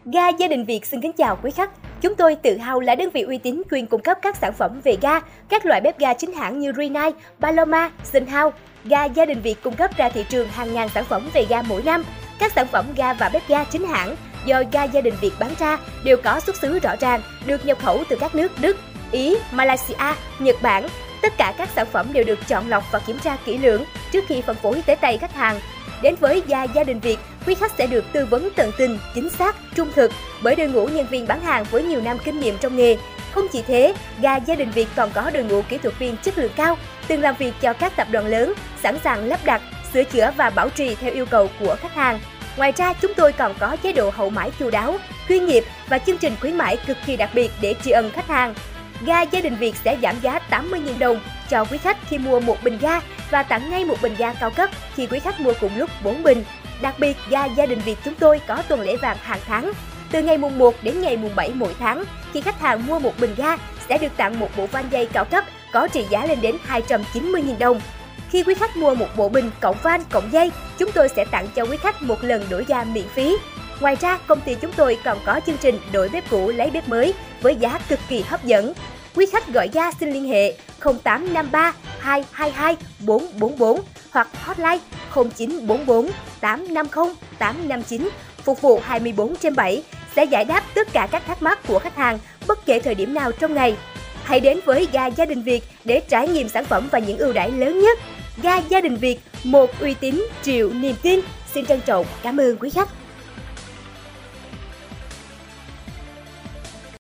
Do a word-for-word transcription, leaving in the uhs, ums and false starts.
Ga Gia Đình Việt xin kính chào quý khách. Chúng tôi tự hào là đơn vị uy tín chuyên cung cấp các sản phẩm về ga, các loại bếp ga chính hãng như Rinnai, Paloma, Sunhouse. Ga Gia Đình Việt cung cấp ra thị trường hàng ngàn sản phẩm về ga mỗi năm. Các sản phẩm ga và bếp ga chính hãng do Ga Gia Đình Việt bán ra đều có xuất xứ rõ ràng, được nhập khẩu từ các nước Đức, Ý, Malaysia, Nhật Bản. Tất cả các sản phẩm đều được chọn lọc và kiểm tra kỹ lưỡng trước khi phân phối tới tay khách hàng. Đến với Ga Gia Đình Việt, quý khách sẽ được tư vấn tận tình, chính xác, trung thực bởi đội ngũ nhân viên bán hàng với nhiều năm kinh nghiệm trong nghề. Không chỉ thế, Ga Gia Đình Việt còn có đội ngũ kỹ thuật viên chất lượng cao, từng làm việc cho các tập đoàn lớn, sẵn sàng lắp đặt, sửa chữa và bảo trì theo yêu cầu của khách hàng. Ngoài ra, chúng tôi còn có chế độ hậu mãi chu đáo, chuyên nghiệp và chương trình khuyến mãi cực kỳ đặc biệt để tri ân khách hàng. Ga Gia Đình Việt sẽ giảm giá tám mươi nghìn đồng cho quý khách khi mua một bình ga và tặng ngay một bình ga cao cấp khi quý khách mua cùng lúc bốn bình. Đặc biệt, Ga Gia Đình Việt chúng tôi có tuần lễ vàng hàng tháng. Từ ngày mùng một đến ngày mùng bảy mỗi tháng, khi khách hàng mua một bình ga sẽ được tặng một bộ van dây cao cấp có trị giá lên đến hai trăm chín mươi nghìn đồng. Khi quý khách mua một bộ bình cộng van cộng dây, chúng tôi sẽ tặng cho quý khách một lần đổi ga miễn phí. Ngoài ra, công ty chúng tôi còn có chương trình đổi bếp cũ lấy bếp mới với giá cực kỳ hấp dẫn. Quý khách gọi ga xin liên hệ không tám năm ba hai hai hai bốn bốn bốn hoặc hotline không chín bốn bốn tám năm không tám năm chín, phục vụ hai mươi bốn trên bảy, sẽ giải đáp tất cả các thắc mắc của khách hàng bất kể thời điểm nào trong ngày. Hãy đến với Ga Gia Đình Việt để trải nghiệm sản phẩm và những ưu đãi lớn nhất. Ga Gia Đình Việt, một uy tín triệu niềm tin. Xin trân trọng cảm ơn quý khách.